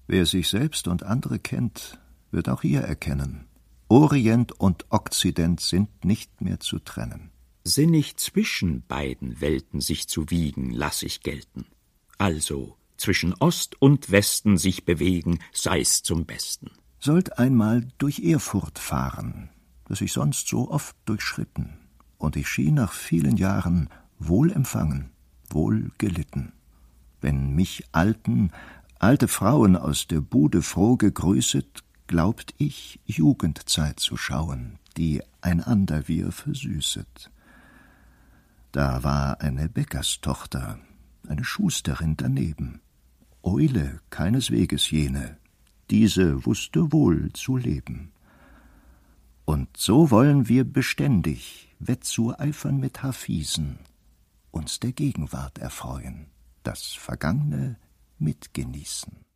Wer sich selbst und andere kennt, wird auch hier erkennen: Orient und Okzident sind nicht mehr zu trennen. Sinnig zwischen beiden Welten sich zu wiegen, lass ich gelten. Also zwischen Ost und Westen sich bewegen, sei's zum Besten. Sollt einmal durch Erfurt fahren, das ich sonst so oft durchschritten, und ich schien nach vielen Jahren wohl empfangen, wohl gelitten. Wenn mich alte Frauen aus der Bude froh gegrüßet, glaubt ich, Jugendzeit zu schauen, die einander wir versüßet. Da war eine Bäckerstochter, eine Schusterin daneben, Eule keinesweges jene, diese wusste wohl zu leben. Und so wollen wir beständig, wettzueifern mit Hafiesen, uns der Gegenwart erfreuen, das Vergangne mitgenießen.